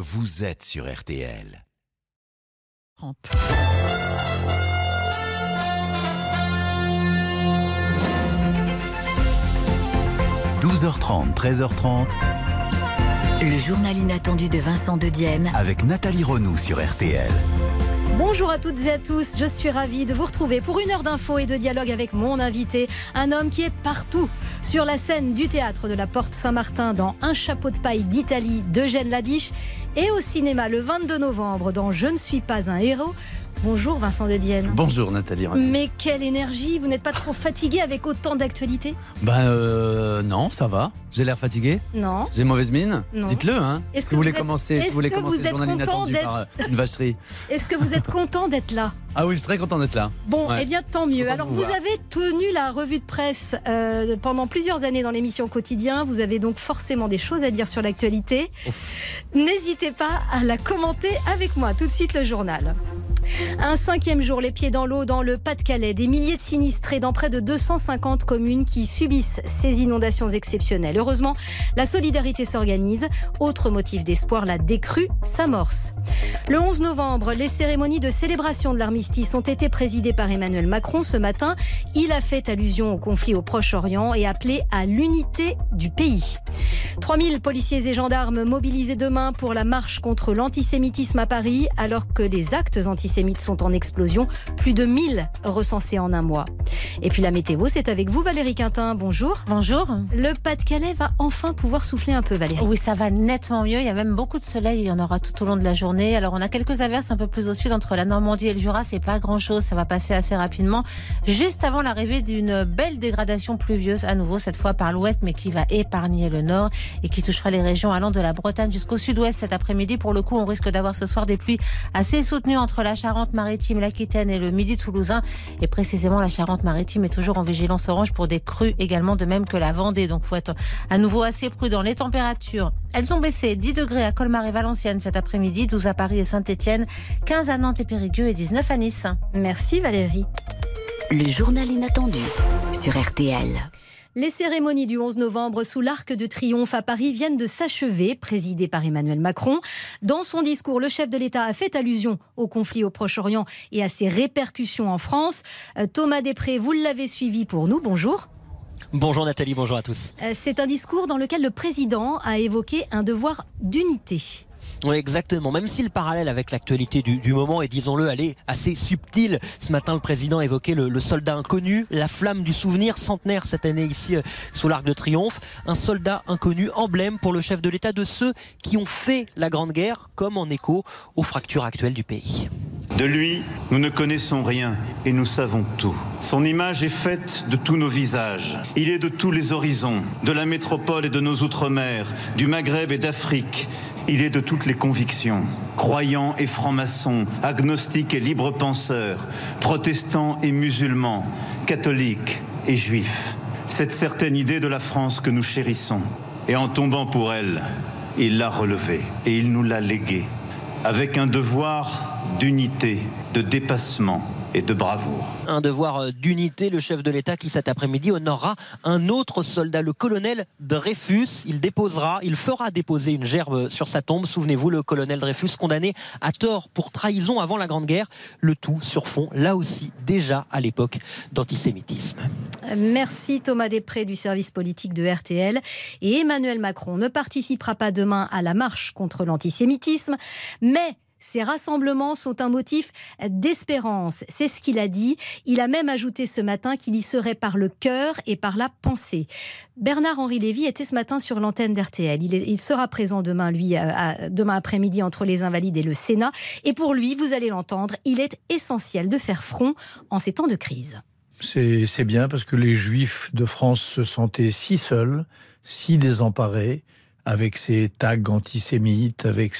vous êtes sur RTL. 12h30, 13h30. Le journal inattendu de Vincent Dedienne Avec Nathalie Renou sur RTL. Bonjour à toutes et à tous, je suis ravie de vous retrouver pour une heure d'infos et de dialogue avec mon invité, un homme qui est partout, sur la scène du théâtre de la Porte Saint-Martin dans Un chapeau de paille d'Italie d'Eugène Labiche et au cinéma le 22 novembre dans Je ne suis pas un héros. Bonjour Vincent Dedienne. Bonjour Nathalie Renou. Mais quelle énergie, vous n'êtes pas trop fatigué avec autant d'actualités ? Non, ça va. J'ai l'air fatigué ? Non. J'ai mauvaise mine ? Non. Dites-le, hein. Est-ce que vous voulez commencer le journal inattendu par une vacherie. Est-ce que vous êtes content d'être là ? Ah oui, je suis très content d'être là. Bon, Ouais. Eh bien tant mieux. Alors vous voir. avez tenu la revue de presse pendant plusieurs années dans l'émission Quotidien. Vous avez donc forcément des choses à dire sur l'actualité. N'hésitez pas à la commenter avec moi. Tout de suite le journal. Un 5e jour, les pieds dans l'eau dans le Pas-de-Calais. Des milliers de sinistrés dans près de 250 communes qui subissent ces inondations exceptionnelles. Heureusement, la solidarité s'organise. Autre motif d'espoir, la décrue s'amorce. Le 11 novembre, les cérémonies de célébration de l'armistice ont été présidées par Emmanuel Macron ce matin. Il a fait allusion au conflit au Proche-Orient et appelé à l'unité du pays. 3000 policiers et gendarmes mobilisés demain pour la marche contre l'antisémitisme à Paris, alors que les actes antisémites sont en explosion. Plus de 1000 recensés en un mois. Et puis la météo, c'est avec vous Valérie Quintin. Bonjour. Bonjour. Le Pas-de-Calais va enfin pouvoir souffler un peu, Valérie. Oui, ça va nettement mieux. Il y a même beaucoup de soleil. Il y en aura tout au long de la journée. Alors, on a quelques averses un peu plus au sud entre la Normandie et le Jura. C'est pas grand-chose. Ça va passer assez rapidement. Juste avant l'arrivée d'une belle dégradation pluvieuse, à nouveau, cette fois par l'ouest, mais qui va épargner le nord et qui touchera les régions allant de la Bretagne jusqu'au sud-ouest cet après-midi. Pour le coup, on risque d'avoir ce soir des pluies assez soutenues entre la Charente-Maritime, l'Aquitaine et le Midi toulousain. Et précisément, la Charente-Maritime est toujours en vigilance orange pour des crues également, de même que la Vendée. Donc, il faut être à nouveau assez prudent. Les températures, elles ont baissé. 10 degrés à Colmar et Valenciennes cet après-midi, 12 à Paris et Saint-Étienne, 15 à Nantes et Périgueux et 19 à Nice. Merci Valérie. Le journal inattendu sur RTL. Les cérémonies du 11 novembre sous l'Arc de Triomphe à Paris viennent de s'achever, présidées par Emmanuel Macron. Dans son discours, le chef de l'État a fait allusion au conflit au Proche-Orient et à ses répercussions en France. Thomas Després, vous l'avez suivi pour nous. Bonjour. Bonjour Nathalie, bonjour à tous. C'est un discours dans lequel le président a évoqué un devoir d'unité. Oui, exactement. Même si le parallèle avec l'actualité du moment est, disons-le, elle est assez subtile. Ce matin, le président a évoqué le soldat inconnu, la flamme du souvenir, centenaire cette année ici sous l'Arc de Triomphe. Un soldat inconnu, emblème pour le chef de l'État de ceux qui ont fait la Grande Guerre, comme en écho aux fractures actuelles du pays. De lui, nous ne connaissons rien et nous savons tout. Son image est faite de tous nos visages. Il est de tous les horizons, de la métropole et de nos outre-mer, du Maghreb et d'Afrique. Il est de toutes les convictions, croyants et francs-maçons, agnostiques et libres penseurs, protestants et musulmans, catholiques et juifs. Cette certaine idée de la France que nous chérissons. Et en tombant pour elle, il l'a relevée et il nous l'a léguée, avec un devoir d'unité, de dépassement et de bravoure. Un devoir d'unité, le chef de l'État qui cet après-midi honorera un autre soldat, le colonel Dreyfus. Il fera déposer une gerbe sur sa tombe. Souvenez-vous, le colonel Dreyfus condamné à tort pour trahison avant la Grande Guerre. Le tout sur fond, là aussi, déjà à l'époque, d'antisémitisme. Merci Thomas Després du service politique de RTL. Et Emmanuel Macron ne participera pas demain à la marche contre l'antisémitisme, mais ces rassemblements sont un motif d'espérance. C'est ce qu'il a dit. Il a même ajouté ce matin qu'il y serait par le cœur et par la pensée. Bernard-Henri Lévy était ce matin sur l'antenne d'RTL. Il sera présent demain, demain après-midi entre les Invalides et le Sénat. Et pour lui, vous allez l'entendre, il est essentiel de faire front en ces temps de crise. C'est bien parce que les Juifs de France se sentaient si seuls, si désemparés, avec ces tags antisémites, avec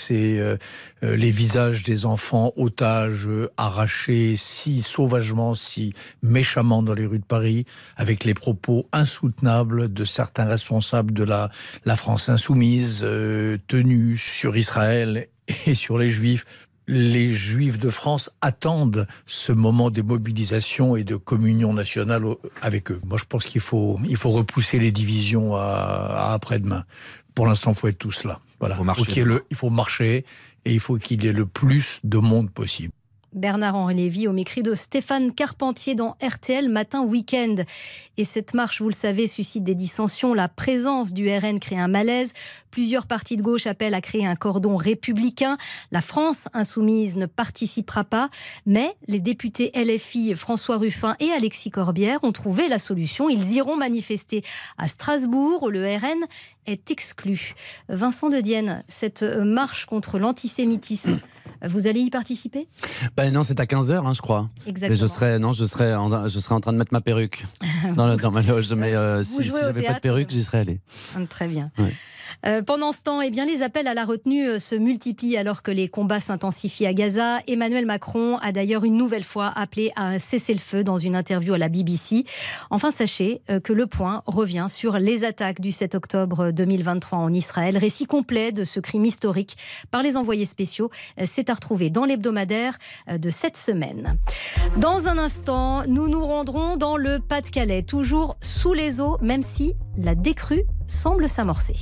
les visages des enfants otages arrachés si sauvagement, si méchamment dans les rues de Paris, avec les propos insoutenables de certains responsables de la France insoumise, tenus sur Israël et sur les Juifs. les Juifs de France attendent ce moment de mobilisation et de communion nationale avec eux. Moi, je pense qu'il faut repousser les divisions à après-demain. Pour l'instant, il faut être tous là. Voilà. Il faut marcher et il faut qu'il y ait le plus de monde possible. Bernard-Henri Lévy au micro de Stéphane Carpentier dans RTL Matin Week-end. Et cette marche, vous le savez, suscite des dissensions. La présence du RN crée un malaise. Plusieurs partis de gauche appellent à créer un cordon républicain. La France insoumise ne participera pas. Mais les députés LFI François Ruffin et Alexis Corbière ont trouvé la solution. Ils iront manifester à Strasbourg où le RN est exclu. Vincent de Dienne, cette marche contre l'antisémitisme, vous allez y participer ? Non, c'est à 15h, je crois. Exactement. Et je serai en train de mettre ma perruque dans ma loge. Mais si j'avais pas de perruque, j'y serais allé. Très bien. Ouais. Pendant ce temps, les appels à la retenue se multiplient alors que les combats s'intensifient à Gaza. Emmanuel Macron a d'ailleurs une nouvelle fois appelé à un cessez-le-feu dans une interview à la BBC. Enfin, sachez que Le Point revient sur les attaques du 7 octobre 2023 en Israël. Récit complet de ce crime historique par les envoyés spéciaux. C'est à retrouver dans l'hebdomadaire de cette semaine. Dans un instant, nous nous rendrons dans le Pas-de-Calais, toujours sous les eaux, même si la décrue semble s'amorcer.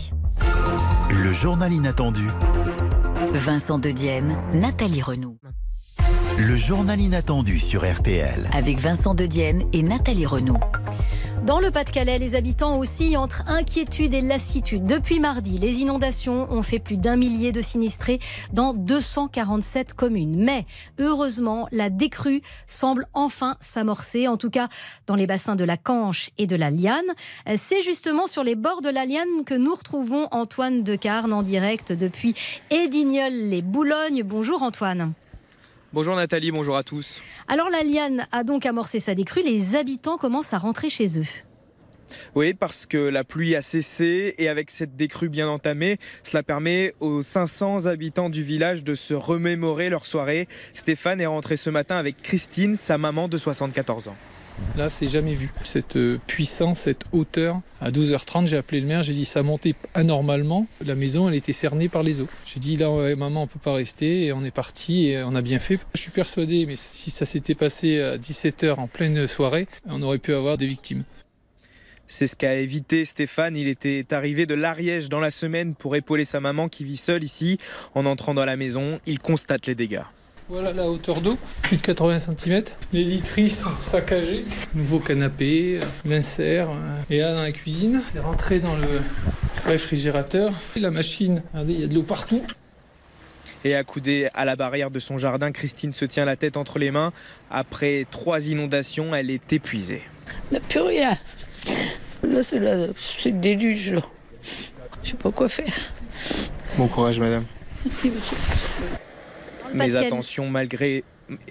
Le journal inattendu. Vincent de Dienne, Nathalie Renaud. Le journal inattendu sur RTL. Avec Vincent de Dienne et Nathalie Renaud. Dans le Pas-de-Calais, les habitants oscillent entre inquiétude et lassitude. Depuis mardi, les inondations ont fait plus d'1 millier de sinistrés dans 247 communes. Mais heureusement, la décrue semble enfin s'amorcer, en tout cas dans les bassins de la Canche et de la Liane. C'est justement sur les bords de la Liane que nous retrouvons Antoine Decarne en direct depuis Hédigneul-les-Boulognes. Bonjour Antoine. Bonjour Nathalie, bonjour à tous. Alors la Liane a donc amorcé sa décrue, les habitants commencent à rentrer chez eux. Oui, parce que la pluie a cessé et avec cette décrue bien entamée, cela permet aux 500 habitants du village de se remémorer leur soirée. Stéphane est rentré ce matin avec Christine, sa maman de 74 ans. Là, c'est jamais vu. Cette puissance, cette hauteur. À 12h30, j'ai appelé le maire, j'ai dit ça montait anormalement. La maison, elle était cernée par les eaux. J'ai dit là, ouais, maman, on peut pas rester. Et on est parti et on a bien fait. Je suis persuadé, mais si ça s'était passé à 17h en pleine soirée, on aurait pu avoir des victimes. C'est ce qu'a évité Stéphane. Il était arrivé de l'Ariège dans la semaine pour épauler sa maman qui vit seule ici. En entrant dans la maison, il constate les dégâts. Voilà la hauteur d'eau, plus de 80 cm. Les literies sont saccagées. Nouveau canapé, l'insert. Et là, dans la cuisine, c'est rentré dans le réfrigérateur. La machine, regardez, il y a de l'eau partout. Et accoudée à la barrière de son jardin, Christine se tient la tête entre les mains. Après 3 inondations, elle est épuisée. On n'a plus rien. Là, c'est le déluge. Là. Je sais pas quoi faire. Bon courage, madame. Merci, monsieur. Mais attention, malgré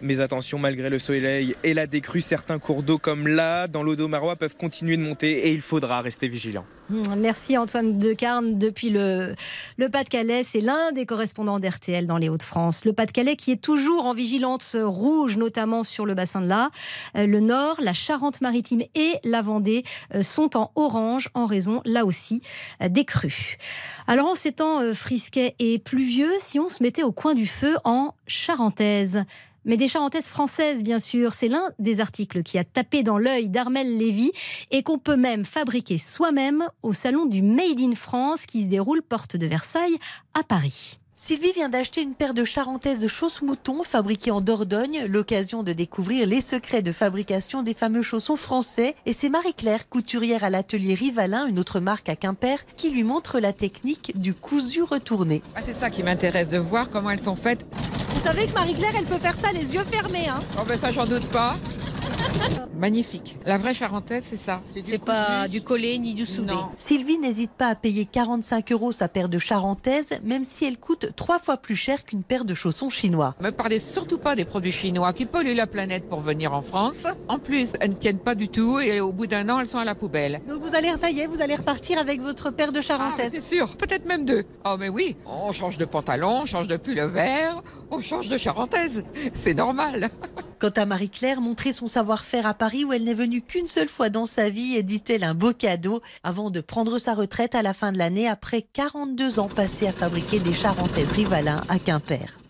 le soleil et la décrue, certains cours d'eau comme là, dans l'Audomarois, peuvent continuer de monter et il faudra rester vigilant. Merci Antoine Decarne depuis le Pas-de-Calais. C'est l'un des correspondants d'RTL dans les Hauts-de-France. Le Pas-de-Calais qui est toujours en vigilance rouge, notamment sur le bassin de l'Aa. Le Nord, la Charente-Maritime et la Vendée sont en orange en raison, là aussi, des crues. Alors en ces temps frisquets et pluvieux, si on se mettait au coin du feu en charentaise, mais des charentaises françaises, bien sûr. C'est l'un des articles qui a tapé dans l'œil d'Armelle Lévy et qu'on peut même fabriquer soi-même au salon du Made in France qui se déroule porte de Versailles à Paris. Sylvie vient d'acheter une paire de charentaises chausse-mouton fabriquées en Dordogne, l'occasion de découvrir les secrets de fabrication des fameux chaussons français. Et c'est Marie-Claire, couturière à l'atelier Rivalin, une autre marque à Quimper, qui lui montre la technique du cousu retourné. C'est ça qui m'intéresse, de voir comment elles sont faites. Vous savez que Marie-Claire, elle peut faire ça les yeux fermés. Hein. Oh ben ça, j'en doute pas. Magnifique. La vraie charentaise, c'est ça. C'est pas du collé ni du soudé. Non. Sylvie n'hésite pas à payer 45 € sa paire de charentaises, même si elle coûte 3 fois plus cher qu'une paire de chaussons chinois. Ne me parlez surtout pas des produits chinois qui polluent la planète pour venir en France. En plus, elles ne tiennent pas du tout et au bout d'un an, elles sont à la poubelle. Donc vous allez repartir avec votre paire de charentaises. C'est sûr, peut-être même 2. Oh mais oui, on change de pantalon, on change de pull vert, on change de charentaise. C'est normal. Quant à Marie-Claire, montrer son savoir-faire à Paris où elle n'est venue qu'une seule fois dans sa vie, dit-elle un beau cadeau avant de prendre sa retraite à la fin de l'année après 42 ans passés à fabriquer des charentaises Rivalin à Quimper.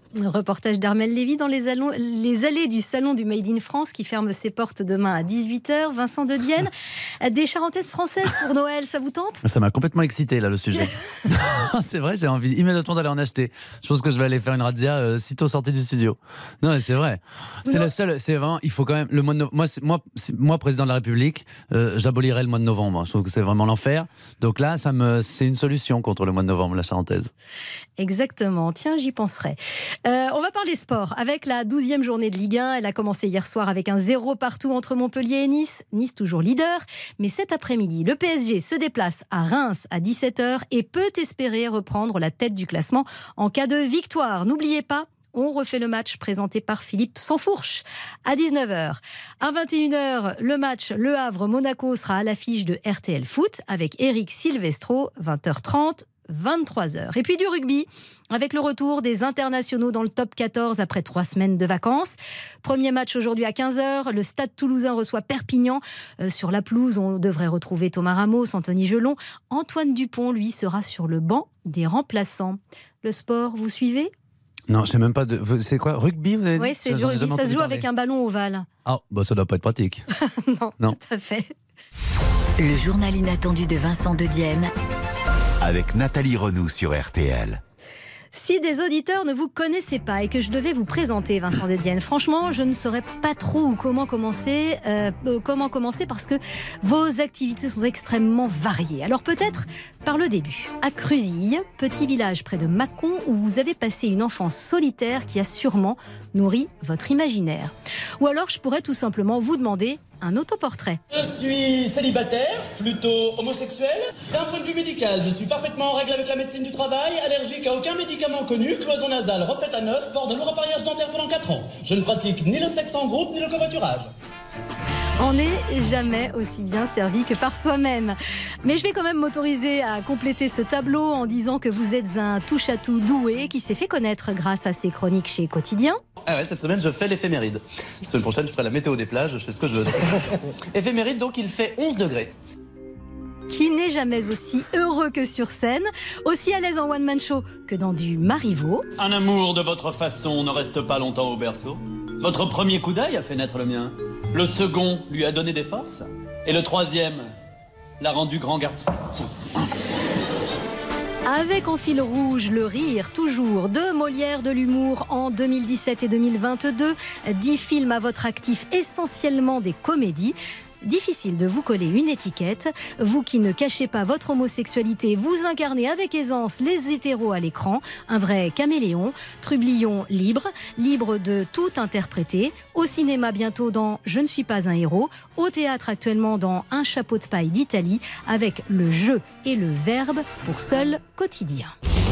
Reportage d'Armel Lévy dans les allées du salon du Made in France qui ferme ses portes demain à 18h. Vincent de Dienne, des charentaises françaises pour Noël, ça vous tente ? Ça m'a complètement excité là le sujet. C'est vrai, j'ai envie immédiatement d'aller en acheter. Je pense que je vais aller faire une razzia sitôt sorti du studio. Non, mais c'est vrai. C'est le seul. C'est vraiment. Il faut quand même le mois de moi, président de la République, j'abolirais le mois de novembre. Je trouve que c'est vraiment l'enfer. Donc là, c'est une solution contre le mois de novembre, la charentaise. Exactement. Tiens, j'y penserai. On va parler sport avec la 12e journée de Ligue 1. Elle a commencé hier soir avec un 0 partout entre Montpellier et Nice. Nice toujours leader. Mais cet après-midi, le PSG se déplace à Reims à 17h et peut espérer reprendre la tête du classement en cas de victoire. N'oubliez pas, on refait le match présenté par Philippe Sansfourche à 19h. À 21h, le match Le Havre-Monaco sera à l'affiche de RTL Foot avec Eric Silvestro, 20h30. 23h. Et puis du rugby, avec le retour des internationaux dans le top 14 après 3 semaines de vacances. Premier match aujourd'hui à 15h. Le Stade Toulousain reçoit Perpignan. Sur la pelouse, on devrait retrouver Thomas Ramos, Anthony Gelon. Antoine Dupont, lui, sera sur le banc des remplaçants. Le sport, vous suivez ? Non, je sais même pas c'est quoi ? Rugby, vous avez dit ? Oui, c'est du rugby. Ça se joue avec un ballon ovale. Ah, bah ça doit pas être pratique. Non, tout à fait. Le journal inattendu de Vincent de Dienne. Avec Nathalie Renaud sur RTL. Si des auditeurs ne vous connaissaient pas et que je devais vous présenter Vincent de Dienne, franchement, je ne saurais pas trop comment commencer parce que vos activités sont extrêmement variées. Alors peut-être par le début. À Cruzille, petit village près de Mâcon où vous avez passé une enfance solitaire qui a sûrement nourri votre imaginaire. Ou alors je pourrais tout simplement vous demander un autoportrait. Je suis célibataire, plutôt homosexuel. D'un point de vue médical, je suis parfaitement en règle avec la médecine du travail, allergique à aucun médicament connu, cloison nasale refaite à neuf, port de lourd appareillage dentaire pendant 4 ans. Je ne pratique ni le sexe en groupe, ni le covoiturage. On n'est jamais aussi bien servi que par soi-même. Mais je vais quand même m'autoriser à compléter ce tableau en disant que vous êtes un touche-à-tout doué qui s'est fait connaître grâce à ses chroniques chez Quotidien. Ah ouais, cette semaine, je fais l'éphéméride. La semaine prochaine, je ferai la météo des plages, je fais ce que je veux. Éphéméride, donc, il fait 11 degrés. Qui n'est jamais aussi heureux que sur scène, aussi à l'aise en one-man show que dans du Marivaux. Un amour de votre façon ne reste pas longtemps au berceau. Votre premier coup d'œil a fait naître le mien. Le second lui a donné des forces. Et le troisième l'a rendu grand garçon. Avec en fil rouge le rire, toujours, de Molière, de l'humour en 2017 et 2022. 10 films à votre actif, essentiellement des comédies. Difficile de vous coller une étiquette. Vous qui ne cachez pas votre homosexualité, vous incarnez avec aisance les hétéros à l'écran. Un vrai caméléon, trublion libre, libre de tout interpréter. Au cinéma bientôt dans Je ne suis pas un héros. Au théâtre actuellement dans Un chapeau de paille d'Italie, avec le jeu et le verbe pour seul quotidien.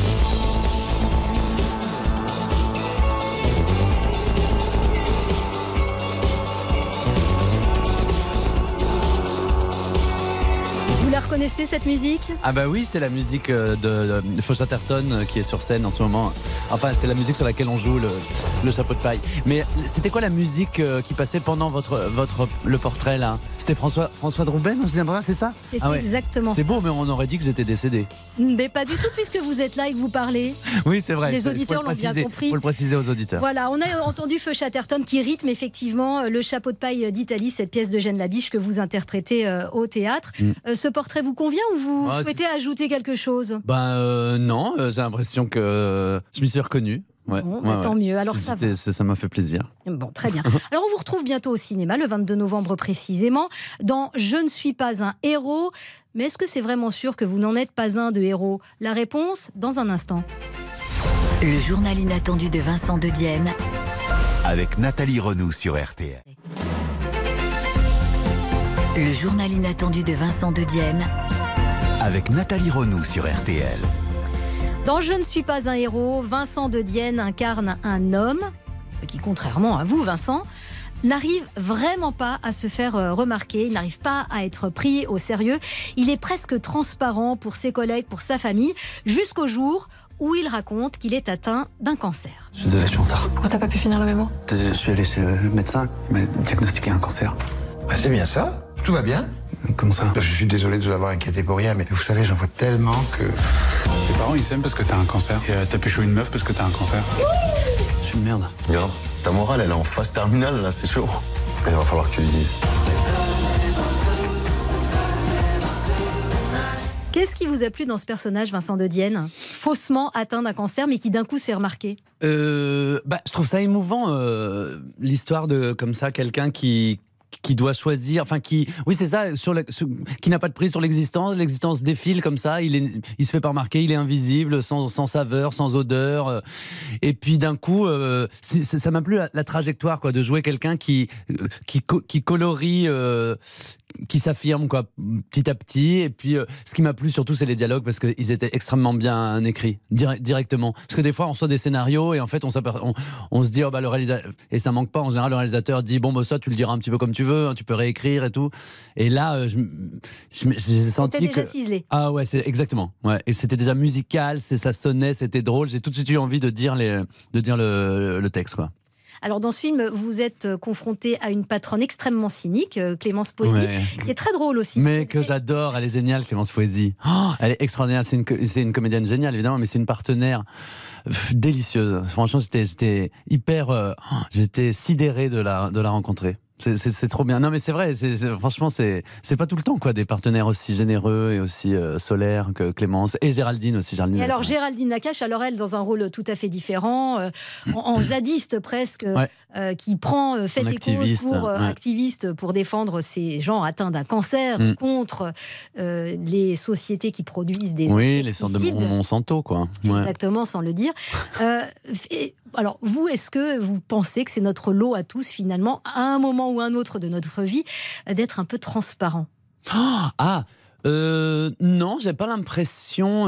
Vous la reconnaissez cette musique ? Ah bah oui, c'est la musique de Feu Chatterton qui est sur scène en ce moment. Enfin, c'est la musique sur laquelle on joue le chapeau de paille. Mais c'était quoi la musique qui passait pendant le portrait là ? C'était François Drouben, on se dit c'est ça ? C'est exactement ça. C'est beau, mais on aurait dit que j'étais décédé. Mais pas du tout, puisque vous êtes là et que vous parlez. Oui, c'est vrai. Les auditeurs l'ont bien compris. Il faut le préciser aux auditeurs. Voilà, on a entendu Feu Chatterton qui rythme effectivement le chapeau de paille d'Italie, cette pièce d'Eugène Labiche que vous interprétez au théâtre. Ce portrait vous convient ou vous souhaitez ajouter quelque chose ? Non, j'ai l'impression que je m'y suis reconnu. Ouais, tant mieux, alors ça va. Ça m'a fait plaisir. Bon, très bien. Alors on vous retrouve bientôt au cinéma, le 22 novembre précisément, dans Je ne suis pas un héros. Mais est-ce que c'est vraiment sûr que vous n'en êtes pas un de héros ? La réponse, dans un instant. Le journal inattendu de Vincent de Dienne. Avec Nathalie Renaud sur RTL. Le journal inattendu de Vincent de Dienne. Avec Nathalie Renaud sur RTL. Dans Je ne suis pas un héros, Vincent de Dienne incarne un homme qui, contrairement à vous, Vincent, n'arrive vraiment pas à se faire remarquer, il n'arrive pas à être pris au sérieux. Il est presque transparent pour ses collègues, pour sa famille, jusqu'au jour où il raconte qu'il est atteint d'un cancer. Je suis désolé, je suis en retard. Pourquoi t'as pas pu finir le mémo ? Je suis allé chez le médecin, il m'a diagnostiqué un cancer. C'est bien ça. Tout va bien. Comment ça ? Je suis désolé de vous avoir inquiété pour rien, mais vous savez, j'en vois tellement que... Tes parents, ils s'aiment parce que t'as un cancer. Et t'as pécho une meuf parce que t'as un cancer. je suis une merde. Regarde, ta morale, elle est en phase terminale, là, c'est chaud. Il va falloir que tu lui dises. Qu'est-ce qui vous a plu dans ce personnage, Vincent de Dienne, faussement atteint d'un cancer, mais qui d'un coup se fait remarquer? Je trouve ça émouvant, l'histoire de, comme ça, quelqu'un qui doit choisir, enfin qui n'a pas de prise sur l'existence défile comme ça, il se fait pas remarquer, il est invisible, sans saveur, sans odeur, et puis d'un coup, ça m'a plu la trajectoire, quoi, de jouer quelqu'un qui colorie, qui s'affirme, quoi, petit à petit. Et puis ce qui m'a plu surtout, c'est les dialogues, parce qu'ils étaient extrêmement bien écrits directement, parce que des fois on reçoit des scénarios et en fait on se dit le réalisateur, et ça manque pas en général, le réalisateur dit ça tu le diras un petit peu comme tu veux, hein, tu peux réécrire et tout, et là j'ai senti que ciselé. Ah ouais, c'est exactement, ouais. Et c'était déjà musical, ça sonnait, c'était drôle, j'ai tout de suite eu envie de dire le texte, quoi. Alors dans ce film, vous êtes confronté à une patronne extrêmement cynique, Clémence Poésy, qui est très drôle aussi. Mais que j'adore, elle est géniale, Clémence Poésy. Elle est extraordinaire, c'est une comédienne géniale évidemment, mais c'est une partenaire délicieuse. Franchement, j'étais sidéré de la rencontrer. C'est trop bien. Non mais c'est vrai, franchement c'est pas tout le temps, quoi, des partenaires aussi généreux et aussi solaires que Clémence, et Géraldine aussi. Et alors Géraldine Nakache, alors elle dans un rôle tout à fait différent, en zadiste presque, qui prend fait et cause pour activiste pour défendre ces gens atteints d'un cancer contre les sociétés qui produisent des les sortes de Monsanto, quoi. Exactement, sans le dire. Alors vous, est-ce que vous pensez que c'est notre lot à tous finalement, à un moment ou un autre de notre vie, d'être un peu transparent? Non, j'ai pas l'impression.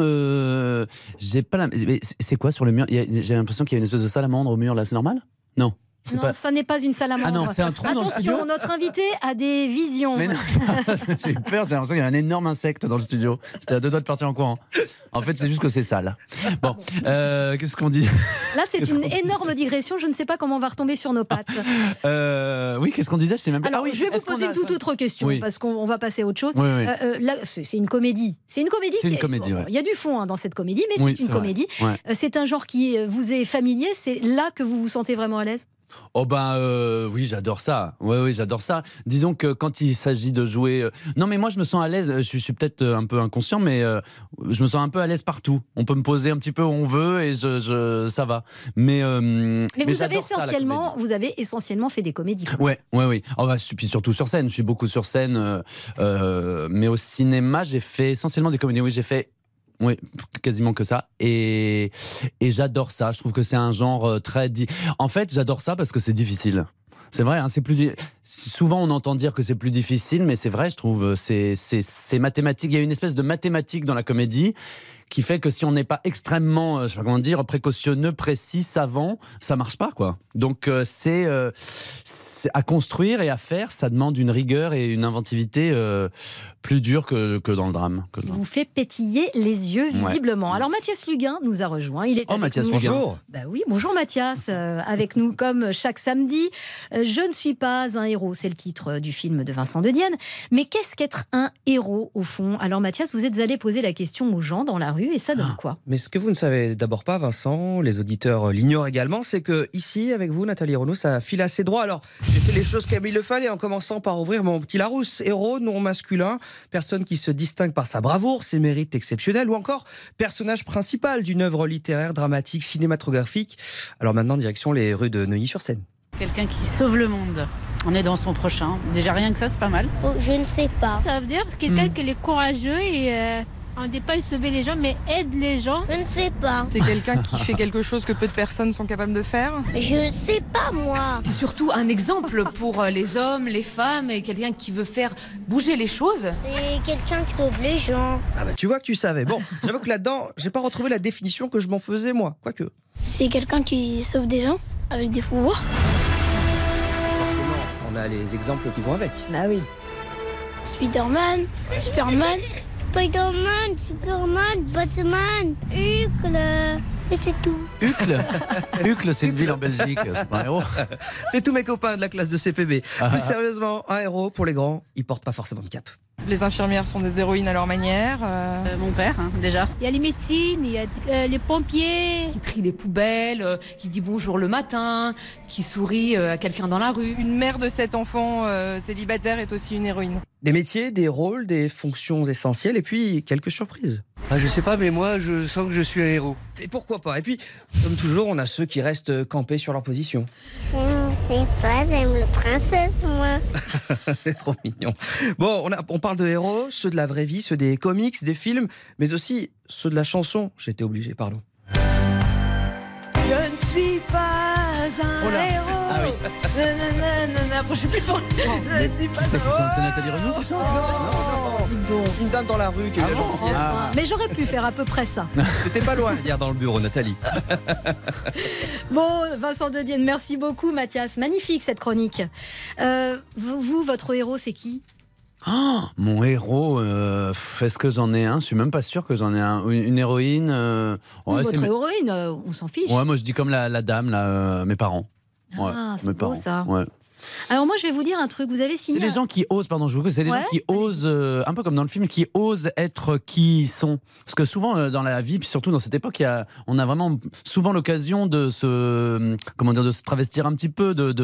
C'est quoi sur le mur? J'ai l'impression qu'il y a une espèce de salamandre au mur là. C'est normal? Non. Non, ça n'est pas une salamandre. Ah non, c'est un trou. Attention, notre invité a des visions. Mais non, j'ai eu peur, j'ai l'impression qu'il y a un énorme insecte dans le studio. J'étais à deux doigts de partir en courant. En fait, c'est juste que c'est sale. Bon, qu'est-ce qu'on dit? Là, c'est une énorme digression, je ne sais pas comment on va retomber sur nos pattes. Oui, qu'est-ce qu'on disait? Je sais même pas. Alors, je vais vous poser une toute autre question, parce qu'on va passer à autre chose. Là, c'est une comédie. C'est une comédie. Il y a du fond dans cette comédie, mais c'est une comédie. C'est un genre qui vous est familier, c'est là que vous vous sentez vraiment à l'aise? Oui, j'adore ça. Oui, j'adore ça. Disons que quand il s'agit de jouer, non, mais moi je me sens à l'aise. Je suis peut-être un peu inconscient, mais je me sens un peu à l'aise partout. On peut me poser un petit peu où on veut et ça va. Mais vous avez essentiellement fait des comédies. Oui. Puis surtout sur scène. Je suis beaucoup sur scène, mais au cinéma, j'ai fait essentiellement des comédies. Oui, j'ai fait. Oui, quasiment que ça. Et j'adore ça. Je trouve que c'est un genre très... En fait, j'adore ça parce que c'est difficile. C'est vrai, hein, souvent on entend dire que c'est plus difficile, mais c'est vrai, je trouve, c'est mathématique. Il y a une espèce de mathématique dans la comédie qui fait que si on n'est pas extrêmement, je sais pas comment dire, précautionneux, précis, savant, ça marche pas, quoi. Donc c'est à construire et à faire, ça demande une rigueur et une inventivité plus dure que dans le drame. Vous fait pétiller les yeux, visiblement. Alors Mathias Luguin nous a rejoint. Il est avec Mathias nous. Luguin. Bonjour. Oui, bonjour Mathias, avec nous comme chaque samedi. Je ne suis pas un héros, c'est le titre du film de Vincent de Dienne. Mais qu'est-ce qu'être un héros au fond? Alors Mathias, vous êtes allé poser la question aux gens dans la rue et ça donne quoi? Mais ce que vous ne savez d'abord pas, Vincent, les auditeurs l'ignorent également, c'est que ici, avec vous, Nathalie Renaud, ça file assez droit. Alors, j'ai fait les choses comme il le fallait en commençant par ouvrir mon petit Larousse. Héros non masculin, personne qui se distingue par sa bravoure, ses mérites exceptionnels, ou encore personnage principal d'une œuvre littéraire, dramatique, cinématographique. Alors maintenant, direction les rues de Neuilly-sur-Seine. Quelqu'un qui sauve le monde. On est dans son prochain. Déjà rien que ça, c'est pas mal. Oh, je ne sais pas. Ça veut dire quelqu'un qui est courageux et on ne dit pas sauver les gens, mais aide les gens. Je ne sais pas. C'est quelqu'un qui fait quelque chose que peu de personnes sont capables de faire. Mais je ne sais pas, moi. C'est surtout un exemple pour les hommes, les femmes, et quelqu'un qui veut faire bouger les choses. C'est quelqu'un qui sauve les gens. Ah bah tu vois que tu savais. Bon, j'avoue que là-dedans, j'ai pas retrouvé la définition que je m'en faisais moi, quoique. C'est quelqu'un qui sauve des gens avec des pouvoirs. Forcément, on a les exemples qui vont avec. Bah oui. Spider-Man, Superman, Spider-Man, Superman, Batman, Hucle, et c'est tout. Hucle, c'est une ville en Belgique, c'est pas un héros. C'est tous mes copains de la classe de CPB. Plus sérieusement, un héros, pour les grands, il porte pas forcément de cap. Les infirmières sont des héroïnes à leur manière. Mon père, hein, déjà. Il y a les médecines, il y a les pompiers. Qui trie les poubelles, qui dit bonjour le matin, qui sourit à quelqu'un dans la rue. Une mère de 7 enfants célibataires est aussi une héroïne. Des métiers, des rôles, des fonctions essentielles et puis quelques surprises. Je sais pas, mais moi je sens que je suis un héros. Et pourquoi pas? Et puis, comme toujours, on a ceux qui restent campés sur leur position. Je ne sais pas, j'aime le princesse, moi. C'est trop mignon. Bon, on parle de héros, ceux de la vraie vie, ceux des comics, des films, mais aussi ceux de la chanson. J'étais obligé, pardon. Je ne suis pas un héros. Ah oui. Approchez plus fort. Je ne suis pas C'est qui chante? C'est Nathalie Renaud qui chante? Non. C'est une dame dans la rue qui est gentille. Mais j'aurais pu faire à peu près ça. T'étais pas loin hier dans le bureau, Nathalie. Bon, Vincent De Dienne, merci beaucoup, Mathias. Magnifique cette chronique. Vous, votre héros, c'est qui? Mon héros, est-ce que j'en ai un? Je suis même pas sûr que j'en ai un. Une héroïne. Votre héroïne, on s'en fiche. Ouais, moi je dis comme la dame, là, mes parents. Ah, c'est beau ça. Ouais. Alors moi je vais vous dire un truc, vous avez signé... C'est les gens qui osent, c'est les gens qui osent, un peu comme dans le film, qui osent être qui ils sont. Parce que souvent dans la vie, puis surtout dans cette époque, on a vraiment souvent l'occasion de se travestir un petit peu, de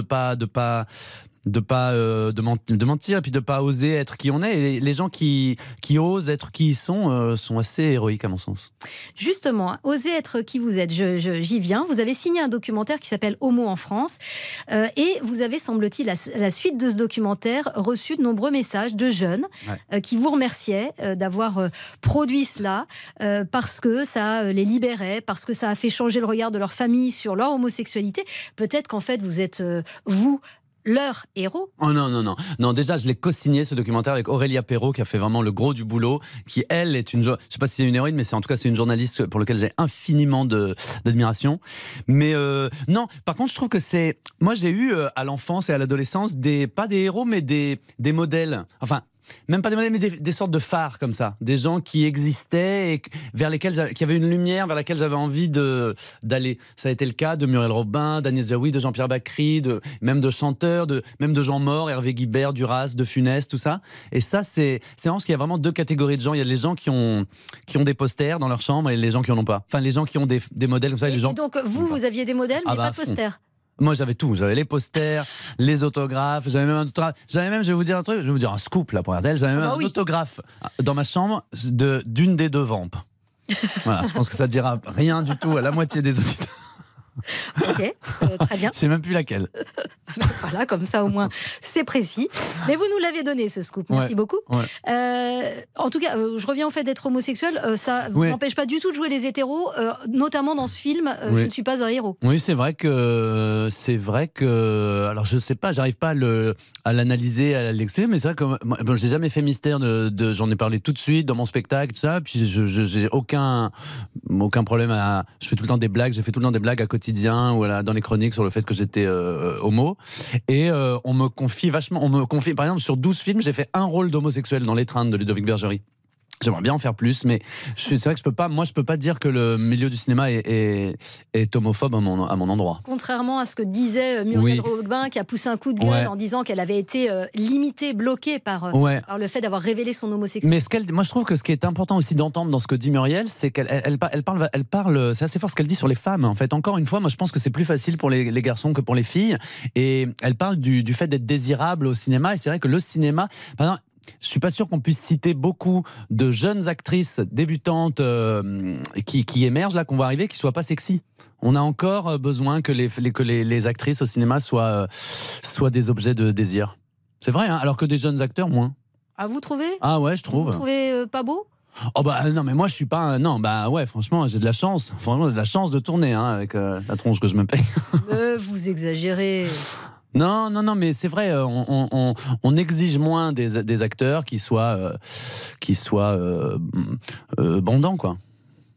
mentir et puis de pas oser être qui on est. Et les gens qui osent être qui ils sont assez héroïques à mon sens. Justement, osez être qui vous êtes, j'y viens. Vous avez signé un documentaire qui s'appelle Homo en France et vous avez, semble-t-il, à la suite de ce documentaire, reçu de nombreux messages de jeunes qui vous remerciaient d'avoir produit cela parce que ça les libérait, parce que ça a fait changer le regard de leur famille sur leur homosexualité. Peut-être qu'en fait vous êtes, vous, leur héros. Oh non, déjà je l'ai co-signé ce documentaire avec Aurélia Perrault qui a fait vraiment le gros du boulot, qui elle est je sais pas si c'est une héroïne, mais en tout cas c'est une journaliste pour laquelle j'ai infiniment d'admiration. Mais non, par contre je trouve que moi j'ai eu à l'enfance et à l'adolescence pas des héros mais des modèles, enfin même pas des modèles, mais des sortes de phares comme ça, des gens qui existaient et vers lesquels qui avaient une lumière vers laquelle j'avais envie d'aller. Ça a été le cas de Muriel Robin, d'Agnès Jaoui, de Jean-Pierre Bacry, même de chanteurs, même de gens morts, Hervé Guibert, Duras, De Funès, tout ça. Et ça, c'est vraiment parce qu'il y a vraiment deux catégories de gens. Il y a les gens qui ont des posters dans leur chambre et les gens qui en ont pas. Enfin, les gens qui ont des modèles comme ça. Et les gens... donc vous aviez des modèles, mais pas de posters. Moi, j'avais tout. J'avais les posters, les autographes. J'avais même, je vais vous dire un truc, je vais vous dire un scoop là pour RTL. J'avais même un autographe dans ma chambre d'une des deux vampes. Voilà, je pense que ça dira rien du tout à la moitié des auditeurs. Ok, très bien. Je sais même plus laquelle. Voilà, comme ça au moins c'est précis. Mais vous nous l'avez donné ce scoop, merci beaucoup. En tout cas, je reviens au fait d'être homosexuel, ça vous empêche pas du tout de jouer les hétéros, notamment dans ce film. Je ne suis pas un héros. Oui, c'est vrai que alors je sais pas, j'arrive pas à l'analyser, à l'expliquer, mais c'est vrai que j'ai jamais fait mystère j'en ai parlé tout de suite dans mon spectacle, tout ça. Puis j'ai aucun problème je fais tout le temps des blagues, j'ai fait tout le temps des blagues à quotidien ou dans les chroniques sur le fait que j'étais homo. Et on me confie, par exemple, sur 12 films, j'ai fait un rôle d'homosexuel dans L'étreinte de Ludovic Bergerie. J'aimerais bien en faire plus, mais c'est vrai que je peux pas dire que le milieu du cinéma est homophobe à mon endroit. Contrairement à ce que disait Muriel Robin, qui a poussé un coup de gueule en disant qu'elle avait été limitée, bloquée par le fait d'avoir révélé son homosexualité. Mais moi je trouve que ce qui est important aussi d'entendre dans ce que dit Muriel, c'est qu'elle parle, c'est assez fort ce qu'elle dit sur les femmes. En fait, encore une fois, moi je pense que c'est plus facile pour les garçons que pour les filles. Et elle parle du fait d'être désirable au cinéma. Et c'est vrai que le cinéma, par exemple, je suis pas sûr qu'on puisse citer beaucoup de jeunes actrices débutantes qui émergent là, qu'on voit arriver, qui soient pas sexy. On a encore besoin que les actrices au cinéma soient des objets de désir. C'est vrai, hein, alors que des jeunes acteurs, moins. Ah, vous trouvez ? Ah ouais, je trouve. Vous trouvez pas beau ? Oh bah non, mais moi je suis pas franchement j'ai de la chance. Franchement j'ai de la chance de tourner avec la tronche que je me paye. Vous exagérez. Non, mais c'est vrai, on exige moins des acteurs qui soient bandants, quoi. Non ?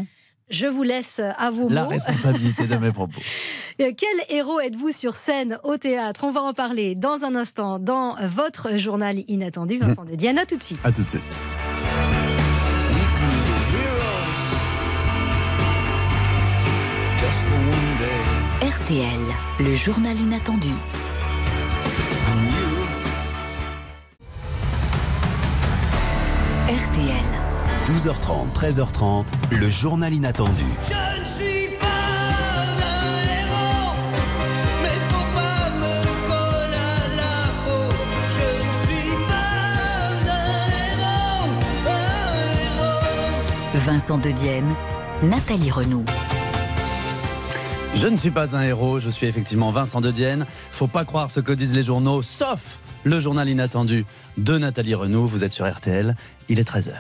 Je vous laisse à vos mots. La responsabilité de mes propos. Quel héros êtes-vous sur scène, au théâtre ? On va en parler dans un instant dans votre journal inattendu. Vincent De Dienne, à tout de suite. À tout de suite. RTL, le journal inattendu. 12h30, 13h30, le journal inattendu. Je ne suis pas un héros, mais faut pas me coller à la peau. Je ne suis pas un héros. Vincent De Dienne, Nathalie Renaud. Je ne suis pas un héros, je suis effectivement Vincent De Dienne. Faut pas croire ce que disent les journaux, sauf le journal inattendu de Nathalie Renaud. Vous êtes sur RTL, il est 13h.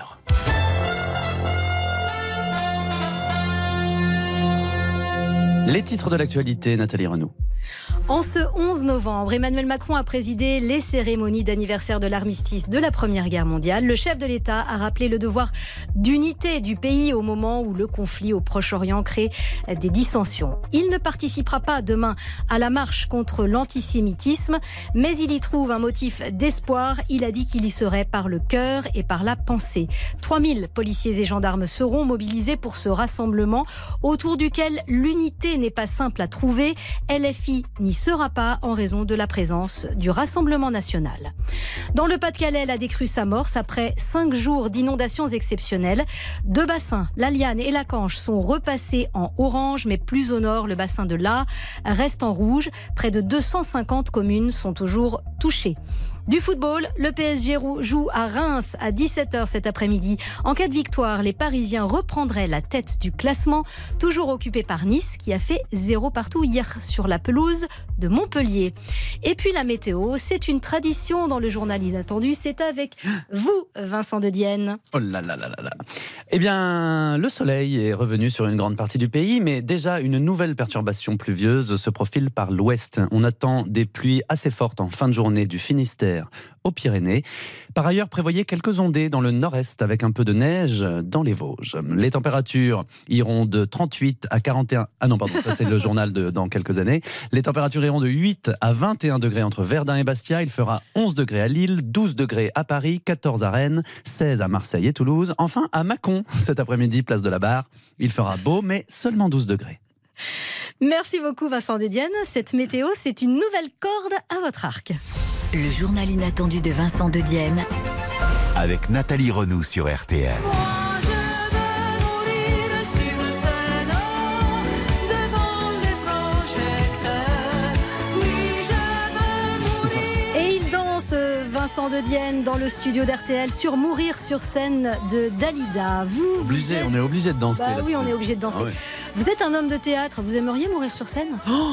Les titres de l'actualité, Nathalie Renaud. En ce 11 novembre, Emmanuel Macron a présidé les cérémonies d'anniversaire de l'armistice de la Première Guerre mondiale. Le chef de l'État a rappelé le devoir d'unité du pays au moment où le conflit au Proche-Orient crée des dissensions. Il ne participera pas demain à la marche contre l'antisémitisme, mais il y trouve un motif d'espoir. Il a dit qu'il y serait par le cœur et par la pensée. 3000 policiers et gendarmes seront mobilisés pour ce rassemblement autour duquel l'unité n'est pas simple à trouver. LFI n'y sera pas en raison de la présence du Rassemblement national. Dans le Pas-de-Calais, la décrue s'amorce après 5 jours d'inondations exceptionnelles. 2 bassins, la Liane et la Canche, sont repassés en orange, mais plus au nord, le bassin de l'Aa reste en rouge. Près de 250 communes sont toujours touchées. Du football, le PSG joue à Reims à 17h cet après-midi. En cas de victoire, les Parisiens reprendraient la tête du classement, toujours occupé par Nice qui a fait 0 partout hier sur la pelouse de Montpellier. Et puis la météo, c'est une tradition dans le journal inattendu, c'est avec vous Vincent De Dienne. Oh là là là là là. Eh bien, le soleil est revenu sur une grande partie du pays, mais déjà une nouvelle perturbation pluvieuse se profile par l'ouest. On attend des pluies assez fortes en fin de journée du Finistère aux Pyrénées. Par ailleurs, prévoyez quelques ondées dans le nord-est avec un peu de neige dans les Vosges. Les températures iront de 38 à 41... Ah non, pardon, ça c'est le journal dans quelques années. Les températures iront de 8 à 21 degrés entre Verdun et Bastia. Il fera 11 degrés à Lille, 12 degrés à Paris, 14 à Rennes, 16 à Marseille et Toulouse. Enfin, à Mâcon, cet après-midi, place de la Barre. Il fera beau, mais seulement 12 degrés. Merci beaucoup Vincent De Dienne. Cette météo, c'est une nouvelle corde à votre arc. Le journal inattendu de Vincent De Dienne. Avec Nathalie Renaud sur RTL. Vincent De Dienne dans le studio d'RTL sur Mourir sur scène de Dalida. On est obligé de danser. Oui, on est obligé de danser. Ah ouais. Vous êtes un homme de théâtre, vous aimeriez mourir sur scène ?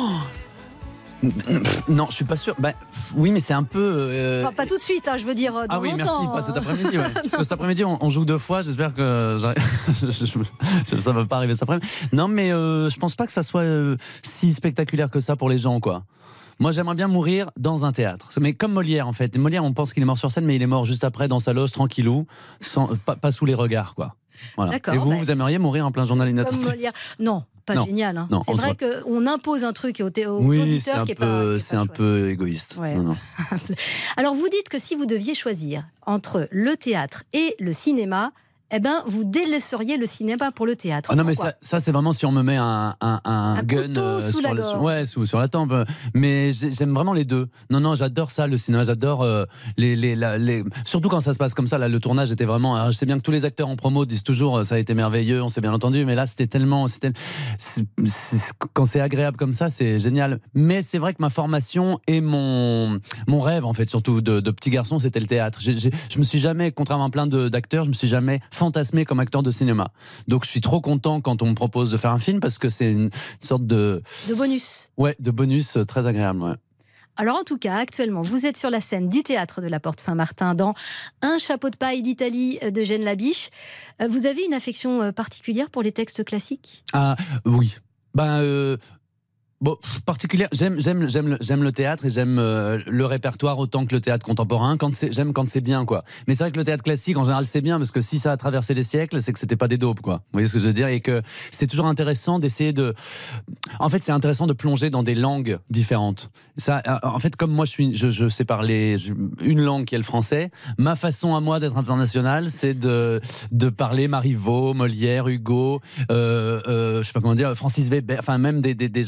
Non, je suis pas sûr. Oui, mais c'est un peu. Enfin, pas tout de suite, je veux dire. Dans ah oui, longtemps. merci. Pas cet après-midi. Ouais. Parce que cet après-midi, on joue 2 fois. J'espère que ça va pas arriver cet après-midi. Non, mais je pense pas que ça soit si spectaculaire que ça pour les gens, quoi. Moi, j'aimerais bien mourir dans un théâtre. Mais comme Molière, en fait. Molière, on pense qu'il est mort sur scène, mais il est mort juste après, dans sa loge, tranquillou, pas sous les regards, quoi. Voilà. D'accord, et vous aimeriez mourir en plein journal inattendu ? Comme Molière. Non, pas génial. Hein. Non, c'est vrai qu'on impose un truc aux auditeurs qui est pas. C'est un peu égoïste. Ouais. Non. Alors, vous dites que si vous deviez choisir entre le théâtre et le cinéma, eh ben, vous délaisseriez le cinéma pour le théâtre. Ah non, mais ça c'est vraiment si on me met un gun sur la tempe. Mais j'aime vraiment les deux. Non, j'adore ça, le cinéma. J'adore surtout quand ça se passe comme ça. Là, le tournage était vraiment. Alors, je sais bien que tous les acteurs en promo disent toujours ça a été merveilleux, on s'est bien entendu. Mais là, c'était tellement. Quand c'est agréable comme ça, c'est génial. Mais c'est vrai que ma formation et mon rêve, en fait, surtout de petit garçon, c'était le théâtre. Je me suis jamais, contrairement à plein d'acteurs, je me suis jamais fantasmé comme acteur de cinéma. Donc je suis trop content quand on me propose de faire un film parce que c'est une sorte de bonus. Ouais, de bonus très agréable. Ouais. Alors en tout cas, actuellement, vous êtes sur la scène du théâtre de la Porte Saint-Martin dans Un chapeau de paille d'Italie d'Eugène Labiche. Vous avez une affection particulière pour les textes classiques ? Ah oui. Bon, particulière. J'aime le théâtre et j'aime le répertoire autant que le théâtre contemporain. J'aime quand c'est bien, quoi. Mais c'est vrai que le théâtre classique, en général, c'est bien parce que si ça a traversé les siècles, c'est que c'était pas des daubes, quoi. Vous voyez ce que je veux dire ? Et que c'est toujours intéressant d'essayer de. En fait, c'est intéressant de plonger dans des langues différentes. Ça, en fait, comme moi, je sais parler une langue qui est le français. Ma façon à moi d'être international, c'est de parler Marivaux, Molière, Hugo, je sais pas comment dire, Francis Weber, enfin même des gens d'aujourd'hui.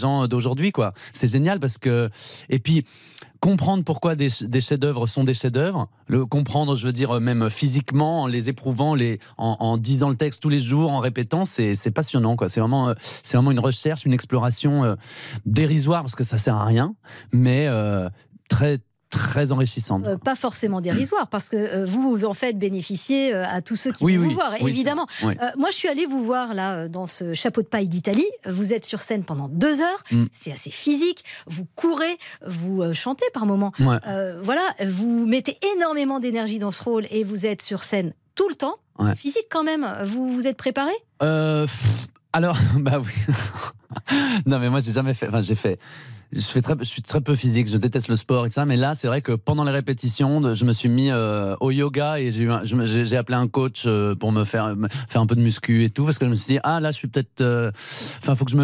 aujourd'hui, quoi. C'est génial parce que... Et puis, comprendre pourquoi des chefs-d'œuvre sont des chefs-d'œuvre, comprendre, je veux dire, même physiquement, en les éprouvant, en disant le texte tous les jours, en répétant, c'est passionnant, quoi. C'est vraiment une recherche, une exploration dérisoire, parce que ça sert à rien, mais très enrichissante. Pas forcément dérisoire, parce que vous en faites bénéficier à tous ceux qui vont vous voir, évidemment. Moi, je suis allée vous voir là dans ce chapeau de paille d'Italie. Vous êtes sur scène pendant 2 heures. C'est assez physique. Vous courez, vous chantez par moments. Voilà, vous mettez énormément d'énergie dans ce rôle et vous êtes sur scène tout le temps. C'est physique quand même. Vous vous êtes préparé ? Alors, bah oui. Non, mais moi, j'ai jamais fait. Enfin, je suis très peu physique, je déteste le sport et tout ça, mais là c'est vrai que pendant les répétitions je me suis mis au yoga et j'ai appelé un coach pour me faire un peu de muscu et tout, parce que je me suis dit là je suis peut-être faut que je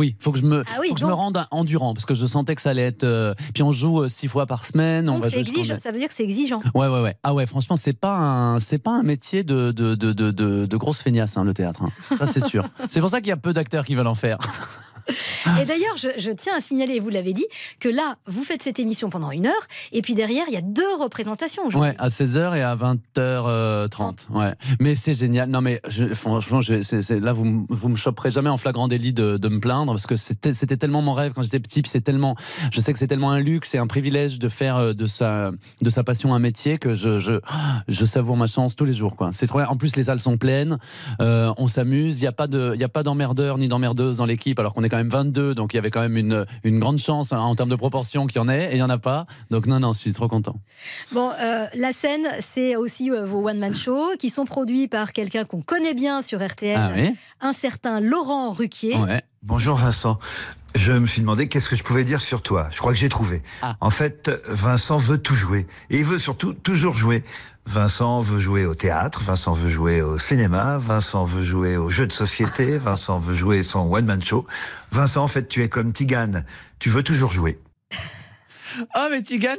me rende endurant, parce que je sentais que ça allait être puis on joue 6 fois par semaine. Donc ça veut dire que c'est exigeant. Ouais. Ah ouais, franchement c'est pas un métier de grosse feignasse, le théâtre, ça c'est sûr. C'est pour ça qu'il y a peu d'acteurs qui veulent en faire. Et d'ailleurs, je tiens à signaler, vous l'avez dit, que là, vous faites cette émission pendant 1 heure, et puis derrière, il y a 2 représentations. Ouais, à 16h et à 20h30. Ouais. Mais c'est génial. Non, mais franchement, là, vous me choperez jamais en flagrant délit de me plaindre, parce que c'était tellement mon rêve quand j'étais petit, puis je sais que c'est tellement un luxe et un privilège de faire de sa passion un métier, que je savoure ma chance tous les jours, quoi. C'est trop bien. En plus, les salles sont pleines, on s'amuse, il y a pas d'emmerdeurs ni d'emmerdeuses dans l'équipe, alors qu'on est quand même 22, donc il y avait quand même une grande chance en termes de proportion qu'il y en ait, et il n'y en a pas. Donc non, je suis trop content. Bon, la scène, c'est aussi vos one-man shows qui sont produits par quelqu'un qu'on connaît bien sur RTL, un certain Laurent Ruquier. Ouais. Bonjour Vincent. Je me suis demandé qu'est-ce que je pouvais dire sur toi. Je crois que j'ai trouvé. En fait, Vincent veut tout jouer. Et il veut surtout toujours jouer. Vincent veut jouer au théâtre, Vincent veut jouer au cinéma, Vincent veut jouer aux jeux de société, Vincent veut jouer son one-man show. Vincent, en fait, tu es comme Tigane. Tu veux toujours jouer. Ah, mais Tigane,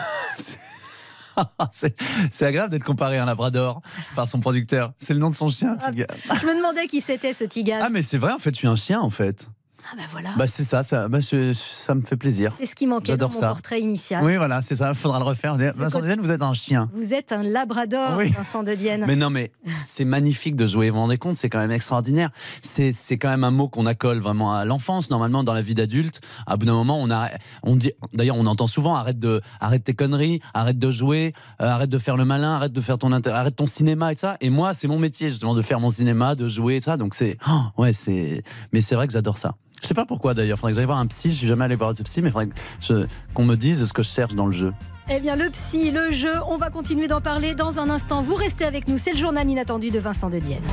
c'est agréable d'être comparé à un labrador par son producteur. C'est le nom de son chien, Tigane. Je me demandais qui c'était, ce Tigane. Ah, mais c'est vrai, en fait, je suis un chien, en fait. Ah bah voilà. Bah c'est ça me fait plaisir. C'est ce qui manquait dans mon portrait initial. Oui, voilà, c'est ça, il faudra le refaire. Vincent de Dienne, vous êtes un chien. Vous êtes un labrador, Vincent de Dienne. Mais non, mais c'est magnifique de jouer, vous vous rendez compte, c'est quand même extraordinaire. C'est quand même un mot qu'on accole vraiment à l'enfance, normalement, dans la vie d'adulte. À bout d'un moment, on dit, d'ailleurs, on entend souvent, arrête tes conneries, arrête de jouer, arrête de faire le malin, arrête ton cinéma et ça. Et moi, c'est mon métier, justement, de faire mon cinéma, de jouer et ça. Donc mais c'est vrai que j'adore ça. Je sais pas pourquoi d'ailleurs, faudrait que j'aille voir un psy, je suis jamais allé voir un psy, mais faudrait qu'on me dise ce que je cherche dans le jeu. Eh bien le psy, le jeu, on va continuer d'en parler dans un instant. Vous restez avec nous, c'est le journal inattendu de Vincent de Dienne.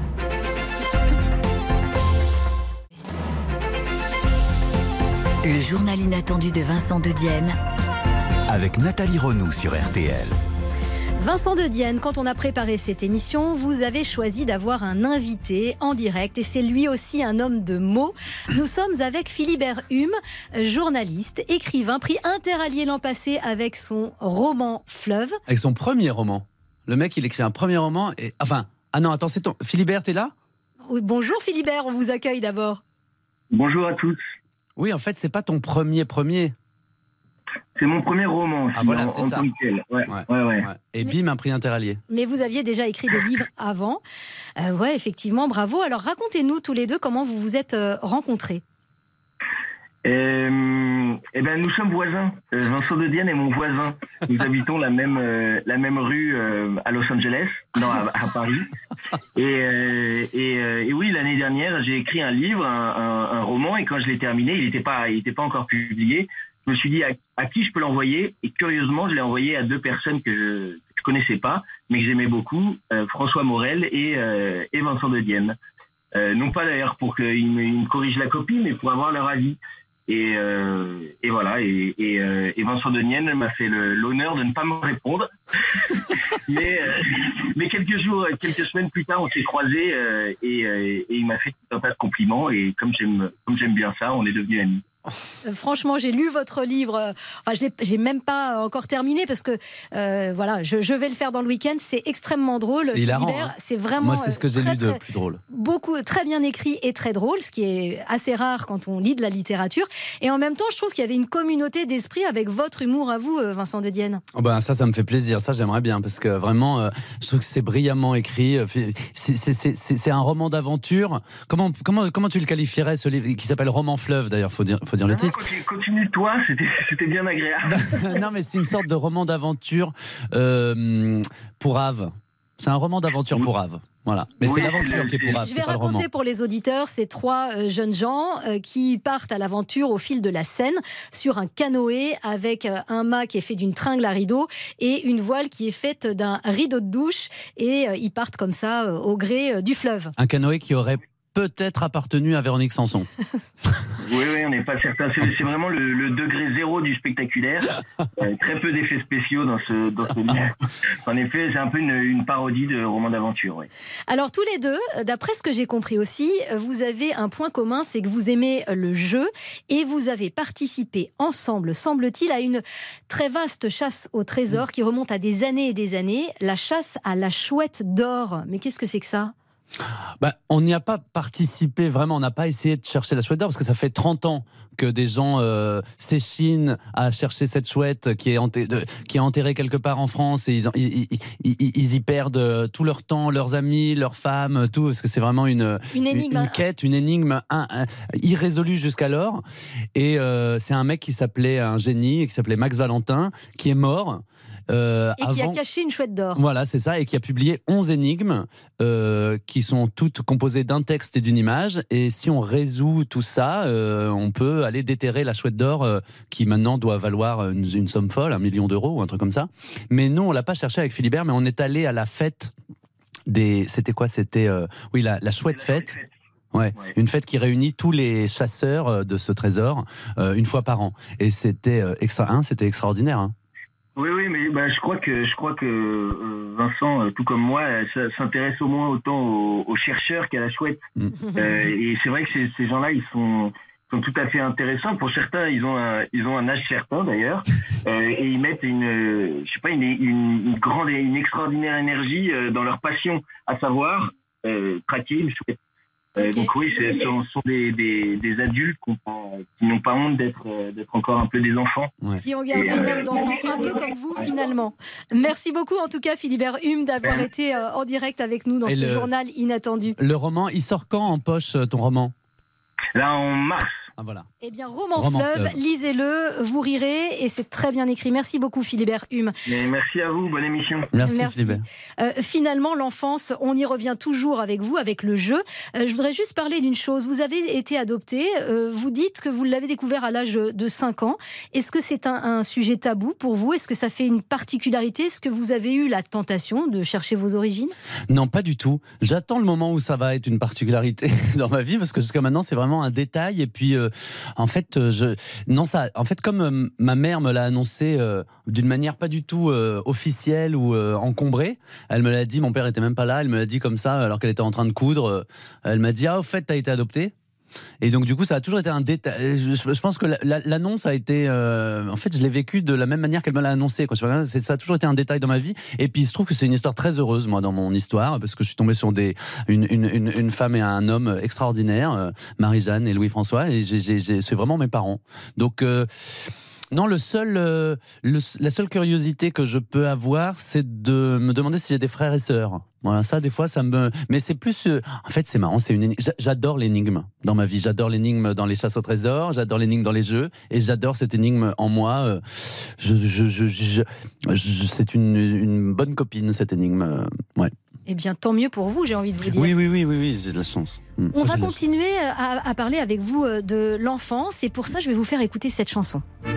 Le journal inattendu de Vincent de Dienne. Avec Nathalie Renaud sur RTL. Vincent de Dienne, quand on a préparé cette émission, vous avez choisi d'avoir un invité en direct, et c'est lui aussi un homme de mots. Nous sommes avec Philibert Hume, journaliste, écrivain, prix Interallié l'an passé avec son roman Fleuve. Avec son premier roman. Le mec, il écrit un premier roman et... Enfin, non, attends, c'est ton... Philibert, t'es là ? Oui, bonjour Philibert, on vous accueille d'abord. Bonjour à tous. Oui, en fait, c'est pas ton premier. C'est mon premier roman. Ah voilà, c'est ça. Ouais. Et bim, un prix Interallié. Mais vous aviez déjà écrit des livres avant. Ouais, effectivement, bravo. Alors racontez-nous tous les deux comment vous vous êtes rencontrés. Nous sommes voisins. Vincent de Dienne est mon voisin. Nous habitons la même rue à Los Angeles, à Paris. Et oui, l'année dernière, j'ai écrit un livre, un roman, et quand je l'ai terminé, il n'était pas encore publié. Je me suis dit à qui je peux l'envoyer, et curieusement, je l'ai envoyé à 2 personnes que je connaissais pas, mais que j'aimais beaucoup, François Morel et Vincent de Dienne. Non pas d'ailleurs pour qu'ils me corrigent la copie, mais pour avoir leur avis. Et voilà. Et Vincent de Dienne m'a fait l'honneur de ne pas me répondre. mais quelques semaines plus tard, on s'est croisés et il m'a fait tout un tas de compliments. Et comme j'aime bien ça, on est devenus amis. Franchement, j'ai lu votre livre. Enfin, j'ai même pas encore terminé parce que voilà, je vais le faire dans le week-end. C'est extrêmement drôle. C'est hilarant. Philibert, c'est vraiment. Moi, c'est ce que j'ai lu de plus drôle. Très bien écrit et très drôle, ce qui est assez rare quand on lit de la littérature. Et en même temps, je trouve qu'il y avait une communauté d'esprit avec votre humour à vous, Vincent De Dienne. Oh ben ça me fait plaisir. Ça, j'aimerais bien parce que vraiment, je trouve que c'est brillamment écrit. C'est un roman d'aventure. Comment tu le qualifierais, ce livre qui s'appelle Roman Fleuve, d'ailleurs, faut dire le titre. Continue toi, c'était bien agréable. Non, mais c'est une sorte de roman d'aventure pour Ave. C'est un roman d'aventure pour Ave. Voilà. Mais c'est l'aventure qui est pour Ave, Je c'est vais pas le roman. raconter pour les auditeurs ces 3 jeunes gens qui partent à l'aventure au fil de la Seine sur un canoë avec un mât qui est fait d'une tringle à rideau et une voile qui est faite d'un rideau de douche et ils partent comme ça au gré du fleuve. Un canoë qui aurait peut-être appartenu à Véronique Sanson. Oui, on n'est pas certain. C'est vraiment le degré zéro du spectaculaire. Très peu d'effets spéciaux dans ce livre. En effet, c'est un peu une parodie de roman d'aventure. Oui. Alors tous les deux, d'après ce que j'ai compris aussi, vous avez un point commun, c'est que vous aimez le jeu et vous avez participé ensemble, semble-t-il, à une très vaste chasse au trésor qui remonte à des années et des années, la chasse à la chouette d'or. Mais qu'est-ce que c'est que ça ? On n'y a pas participé vraiment, on n'a pas essayé de chercher la chouette d'or parce que ça fait 30 ans que des gens s'échinent à chercher cette chouette qui est enterrée quelque part en France et ils y perdent tout leur temps, leurs amis, leurs femmes, tout, parce que c'est vraiment une quête, une énigme irrésolue jusqu'alors. Et c'est un mec qui s'appelait un génie, qui s'appelait Max Valentin, qui est mort. Qui a caché une chouette d'or. Voilà, c'est ça, et qui a publié 11 énigmes qui sont toutes composées d'un texte et d'une image. Et si on résout tout ça, on peut aller déterrer la chouette d'or qui maintenant doit valoir une somme folle, 1 million d'euros ou un truc comme ça. Mais nous, on l'a pas cherché avec Philibert, mais on est allé à la fête C'était quoi ? C'était la chouette fête. Ouais, une fête qui réunit tous les chasseurs de ce trésor une fois par an. Et c'était extraordinaire. Hein. Oui, mais je crois que Vincent, tout comme moi, s'intéresse au moins autant aux chercheurs qu'à la chouette. Et c'est vrai que ces gens-là, ils sont tout à fait intéressants. Pour certains, ils ont un âge certain d'ailleurs, et ils mettent une extraordinaire énergie dans leur passion, à savoir traquer une chouette. Donc oui, ce sont des adultes qui n'ont pas honte d'être encore un peu des enfants. Ouais. Qui ont gardé une âme d'enfant, un peu comme vous finalement. Merci beaucoup en tout cas Philibert Hume d'avoir été en direct avec nous dans ce journal inattendu. Le roman, il sort quand en poche, ton roman ? Là, en mars. Ah, voilà. Eh bien, Roman Fleuve, lisez-le, vous rirez et c'est très bien écrit. Merci beaucoup Philibert Hume. Mais merci à vous, bonne émission. Merci. Philibert. Finalement, l'enfance, on y revient toujours avec vous, avec le jeu. Je voudrais juste parler d'une chose. Vous avez été adopté, vous dites que vous l'avez découvert à l'âge de 5 ans. Est-ce que c'est un sujet tabou pour vous ? Est-ce que ça fait une particularité ? Est-ce que vous avez eu la tentation de chercher vos origines ? Non, pas du tout. J'attends le moment où ça va être une particularité dans ma vie parce que jusqu'à maintenant, c'est vraiment un détail. Et puis, en fait, comme ma mère me l'a annoncé d'une manière pas du tout officielle ou encombrée, elle me l'a dit, mon père était même pas là, elle me l'a dit comme ça alors qu'elle était en train de coudre. Elle m'a dit, au fait, t'as été adopté. Et donc du coup ça a toujours été un détail. Je pense que l'annonce a été en fait je l'ai vécu de la même manière qu'elle me l'a annoncé, quoi. Ça a toujours été un détail dans ma vie. Et puis il se trouve que c'est une histoire très heureuse, moi, dans mon histoire, parce que je suis tombé sur une femme et un homme extraordinaires, Marie-Jeanne et Louis-François, et c'est vraiment mes parents. Donc non, la seule curiosité que je peux avoir, c'est de me demander si j'ai des frères et sœurs. Voilà, ça, des fois, ça me... Mais c'est plus... En fait, c'est marrant, j'adore l'énigme dans ma vie. J'adore l'énigme dans les chasses au trésor, j'adore l'énigme dans les jeux, et j'adore cette énigme en moi. C'est une bonne copine, cette énigme. Ouais. Eh bien, tant mieux pour vous, j'ai envie de vous dire. Oui, j'ai de la chance. On va continuer à parler avec vous de l'enfance, et pour ça, je vais vous faire écouter cette chanson. C'est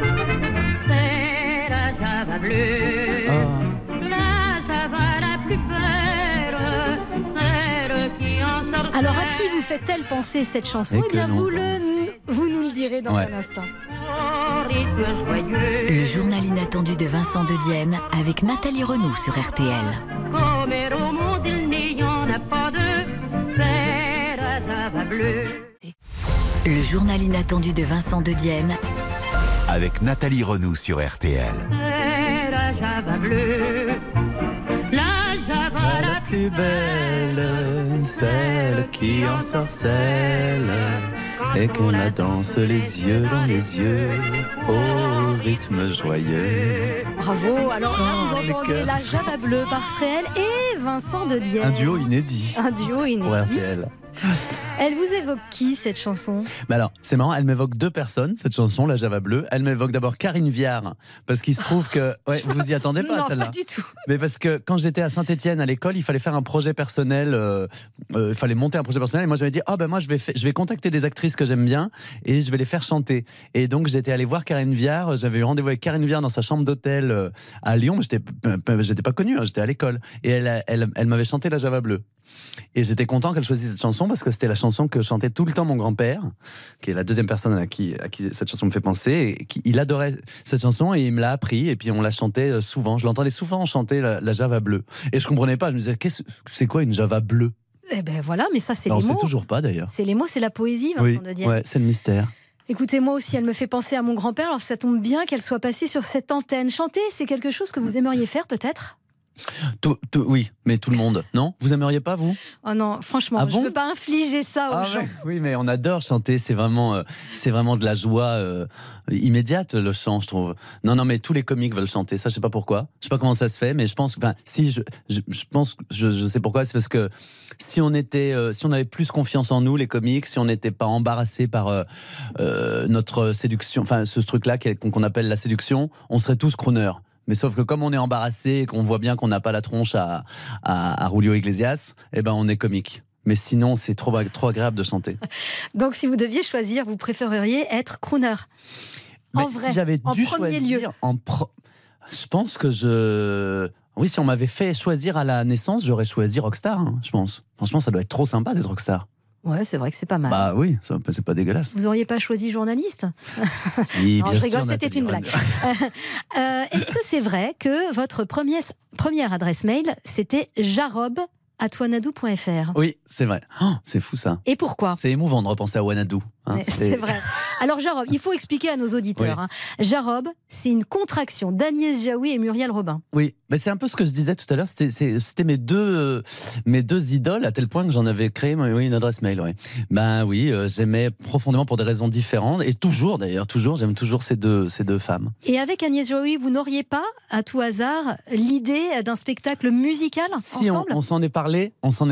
la java bleue, la java la plus belle, celle qui en sort. Alors, à qui vous fait-elle penser cette chanson ? Eh bien, vous nous le direz dans un instant. Le journal inattendu de Vincent De Dienne avec Nathalie Renaud sur RTL. Comme au monde il n'y en a pas deux, c'est la java bleue. Le journal inattendu de Vincent de Dienne. Avec Nathalie Renaud sur RTL. La Java bleue, la Java la plus belle, celle qui ensorcelle et qu'on la danse les yeux dans les yeux au rythme joyeux. Bravo. Alors là, vous entendez la Java bleue par Fréhel et Vincent de Dienne. Un duo inédit. Un duo inédit. Pour RTL. Elle vous évoque qui, cette chanson ? Bah alors, c'est marrant, elle m'évoque deux personnes, cette chanson, la Java bleue. Elle m'évoque d'abord Karine Viard, parce qu'il se trouve que... Ouais, vous y attendez pas, non, celle-là ? Non, pas du tout. Mais parce que quand j'étais à Saint-Étienne à l'école, il fallait faire un projet personnel, il fallait monter un projet personnel, et moi j'avais dit, moi je vais contacter des actrices que j'aime bien, et je vais les faire chanter. Et donc j'étais allé voir Karine Viard, j'avais eu rendez-vous avec Karine Viard dans sa chambre d'hôtel à Lyon, mais j'étais pas connu, j'étais à l'école. Et elle m'avait chanté la Java bleue. Et j'étais content qu'elle choisisse cette chanson parce que c'était la chanson que chantait tout le temps mon grand-père, qui est la deuxième personne à qui cette chanson me fait penser. Et il adorait cette chanson et il me l'a appris. Et puis on la chantait souvent. Je l'entendais souvent chanter la Java bleue. Et je comprenais pas. Je me disais, c'est quoi une Java bleue ? Eh ben voilà, mais ça c'est les mots. On sait toujours pas d'ailleurs. C'est les mots, c'est la poésie, Vincent de Dienne. Ouais, c'est le mystère. Écoutez, moi aussi, elle me fait penser à mon grand-père. Alors ça tombe bien qu'elle soit passée sur cette antenne. Chanter, c'est quelque chose que vous aimeriez faire peut-être ? Oui, mais tout le monde, non ? Vous aimeriez pas, vous ? Oh non, franchement, je ne veux pas infliger ça aux gens. Oui, mais on adore chanter, c'est vraiment de la joie immédiate, le chant, je trouve. Non, mais tous les comiques veulent chanter, ça je sais pas pourquoi. Je sais pas comment ça se fait, mais je pense, je sais pourquoi, c'est parce que si on avait plus confiance en nous, les comiques, si on n'était pas embarrassés par notre séduction, enfin ce truc-là qu'on appelle la séduction, on serait tous crooners. Mais sauf que comme on est embarrassé et qu'on voit bien qu'on n'a pas la tronche à Julio Iglesias, eh ben on est comique. Mais sinon, c'est trop agréable de chanter. Donc si vous deviez choisir, vous préféreriez être crooner ? En vrai, si j'avais dû choisir, je pense que oui, si on m'avait fait choisir à la naissance, j'aurais choisi rockstar, je pense. Franchement, ça doit être trop sympa d'être rockstar. Ouais, c'est vrai que c'est pas mal. Bah oui, c'est pas dégueulasse. Vous auriez pas choisi journaliste ? Si, non, bien je rigole, sûr, c'était une blague. Est-ce que c'est vrai que votre première adresse mail, c'était jarob@wanadoo.fr ? Oui, c'est vrai. C'est fou ça. Et pourquoi ? C'est émouvant de repenser à Wanadoo. C'est vrai. Alors Jarob, il faut expliquer à nos auditeurs. Oui. Jarob, c'est une contraction d'Agnès Jaoui et Muriel Robin. Oui, mais c'est un peu ce que je disais tout à l'heure. C'était mes deux idoles à tel point que j'en avais créé une adresse mail. Oui. Ben oui, j'aimais profondément pour des raisons différentes et toujours d'ailleurs, j'aime toujours ces deux femmes. Et avec Agnès Jaoui, vous n'auriez pas, à tout hasard, l'idée d'un spectacle musical ensemble ? On s'en est parlé. On s'en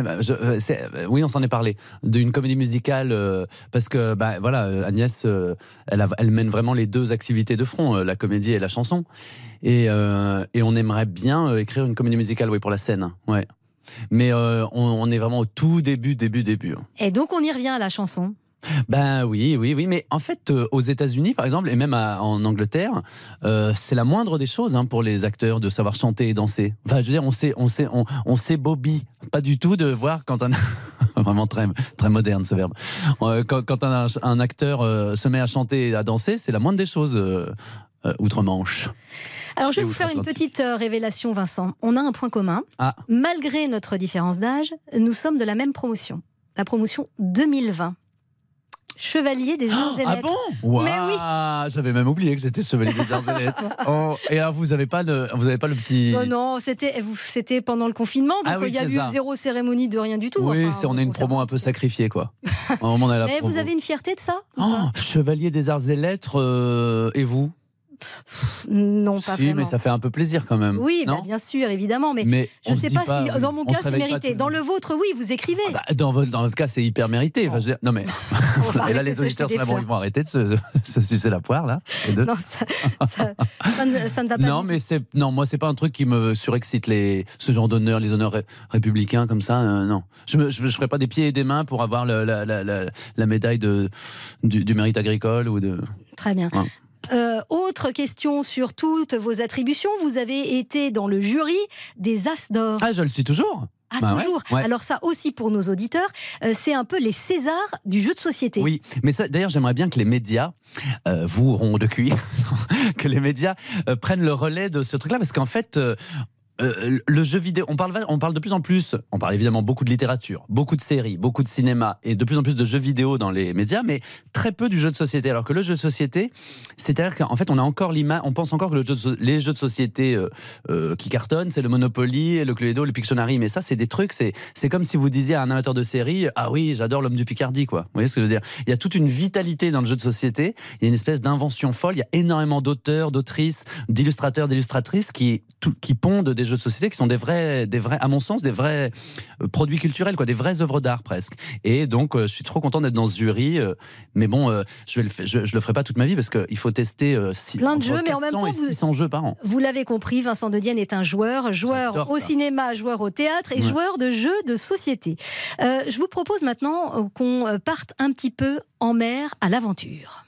est parlé d'une comédie musicale parce que Agnès, elle mène vraiment les deux activités de front, la comédie et la chanson. Et on aimerait bien écrire une comédie musicale, pour la scène. Ouais. Mais on est vraiment au tout début. Et donc on y revient à la chanson. Ben oui, mais en fait, aux États-Unis, par exemple, et même en Angleterre, c'est la moindre des choses pour les acteurs de savoir chanter et danser. Enfin, je veux dire, on s'ébobie pas du tout de voir quand vraiment très, très moderne ce verbe. Quand un acteur se met à chanter et à danser, c'est la moindre des choses outre-Manche. Alors je vais vous faire une petite révélation, Vincent. On a un point commun. Malgré notre différence d'âge, nous sommes de la même promotion. La promotion 2020. Chevalier des Arts et Lettres. Ah bon ? Wow, mais oui. J'avais même oublié que j'étais chevalier des Arts et Lettres. Et alors vous avez pas le petit. Non, c'était pendant le confinement, donc il y a eu zéro cérémonie de rien du tout. Oui, on est une promo un peu sacrifiée, quoi. Mais vous avez une fierté de ça ? Chevalier des Arts et Lettres, et vous ? Non, pas vraiment. Mais ça fait un peu plaisir quand même. Oui, bien sûr, évidemment. Mais je ne sais pas si dans mon cas c'est mérité. Dans le vôtre, oui, vous écrivez. Dans votre cas, c'est hyper mérité. Enfin, non mais. Et là, les auditeurs ils vont arrêter de se sucer la poire là. Non, ça ne va pas. Non, moi c'est pas un truc qui me surexcite ce genre d'honneur, les honneurs républicains comme ça. Non, je ferai pas des pieds et des mains pour avoir la médaille du mérite agricole ou de. Très bien. Ouais. Autre question sur toutes vos attributions, vous avez été dans le jury des As d'Or. Ah, je le suis toujours. Toujours. Ouais. Alors ça aussi pour nos auditeurs, c'est un peu les Césars du jeu de société. Oui, mais ça, d'ailleurs j'aimerais bien que les médias, vous ronds de cuir, que les médias prennent le relais de ce truc-là, parce qu'en fait, Le jeu vidéo, on parle de plus en plus, on parle évidemment beaucoup de littérature, beaucoup de séries, beaucoup de cinéma et de plus en plus de jeux vidéo dans les médias, mais très peu du jeu de société. Alors que le jeu de société, c'est-à-dire qu'en fait on a encore on pense encore que les jeux de société qui cartonnent, c'est le Monopoly, le Cluedo, le Pictionary, mais ça c'est des trucs, c'est comme si vous disiez à un amateur de série, ah oui, j'adore l'homme du Picardie, quoi. Vous voyez ce que je veux dire? Il y a toute une vitalité dans le jeu de société, il y a une espèce d'invention folle, il y a énormément d'auteurs, d'autrices, d'illustrateurs, d'illustratrices qui pondent des jeux de société qui sont des vrais, à mon sens, des vrais produits culturels, quoi, des vraies œuvres d'art presque. Et donc, je suis trop content d'être dans ce jury. Mais bon, je le ferai pas toute ma vie parce qu'il faut tester plein de jeux, mais en même temps, 600 jeux par an. Vous l'avez compris, Vincent De Dienne est un joueur au cinéma, joueur au théâtre et joueur de jeux de société. Je vous propose maintenant qu'on parte un petit peu en mer à l'aventure.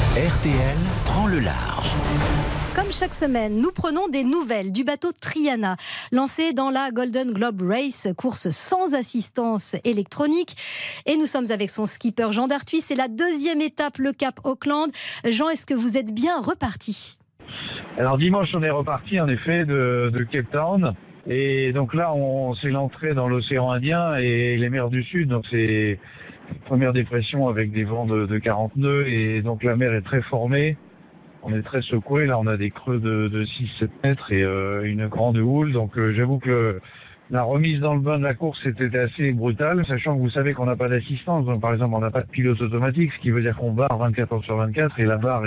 RTL prend le large. Comme chaque semaine, nous prenons des nouvelles du bateau Triana, lancé dans la Golden Globe Race, course sans assistance électronique. Et nous sommes avec son skipper Jean Dartuis. C'est la deuxième étape, le Cap Auckland. Jean, est-ce que vous êtes bien reparti? Alors dimanche, on est reparti en effet de Cape Town. Et donc là, c'est l'entrée dans l'océan Indien et les mers du Sud. Donc c'est une première dépression avec des vents de 40 nœuds. Et donc la mer est très formée. On est très secoué, là on a des creux de 6-7 mètres et une grande houle, donc j'avoue que la remise dans le bain de la course était assez brutale, sachant que vous savez qu'on n'a pas d'assistance, donc par exemple on n'a pas de pilote automatique, ce qui veut dire qu'on barre 24 heures sur 24 et la barre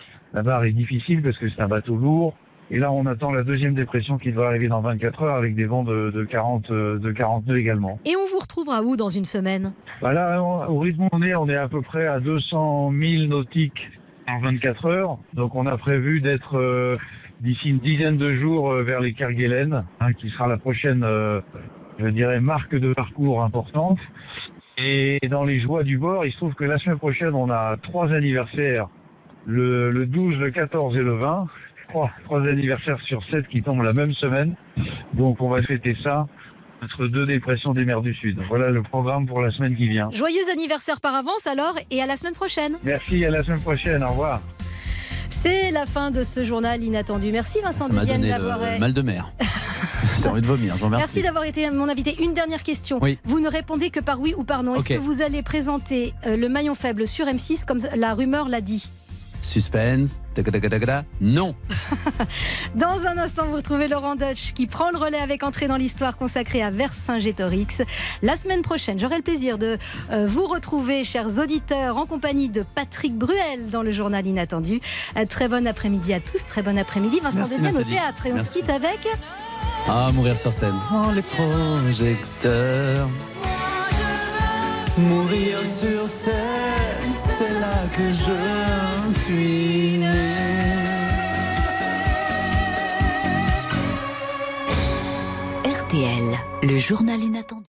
est difficile parce que c'est un bateau lourd. Et là on attend la deuxième dépression qui devrait arriver dans 24 heures avec des vents de 40 nœuds également. Et on vous retrouvera où dans une semaine? Là, au rythme où on est à peu près à 200 000 nautiques en 24 heures. Donc on a prévu d'être d'ici une dizaine de jours vers les Kerguelen, qui sera la prochaine, je dirais, marque de parcours importante. Et dans les joies du bord, il se trouve que la semaine prochaine, on a 3 anniversaires, le 12, le 14 et le 20. 3 anniversaires sur 7 qui tombent la même semaine. Donc on va fêter ça entre 2 dépressions des mers du Sud. Voilà le programme pour la semaine qui vient. Joyeux anniversaire par avance alors et à la semaine prochaine. Merci, à la semaine prochaine, au revoir. C'est la fin de ce journal inattendu. Merci Vincent De Dienne d'avoir... mal de mer. J'ai envie de vomir, je vous remercie. Merci d'avoir été mon invité. Une dernière question. Oui. Vous ne répondez que par oui ou par non. Est-ce que vous allez présenter le maillon faible sur M6 comme la rumeur l'a dit? Suspense, non. Dans un instant, vous retrouvez Laurent Deutsch qui prend le relais avec Entrée dans l'histoire consacrée à Vercingétorix. La semaine prochaine, j'aurai le plaisir de vous retrouver, chers auditeurs, en compagnie de Patrick Bruel dans le journal Inattendu. Très bon après-midi à tous, très bon après-midi. Vincent De Dienne au théâtre et on se quitte avec... Mourir sur scène. Les projecteurs. Mourir sur scène, c'est là que je suis né. RTL, le journal inattendu.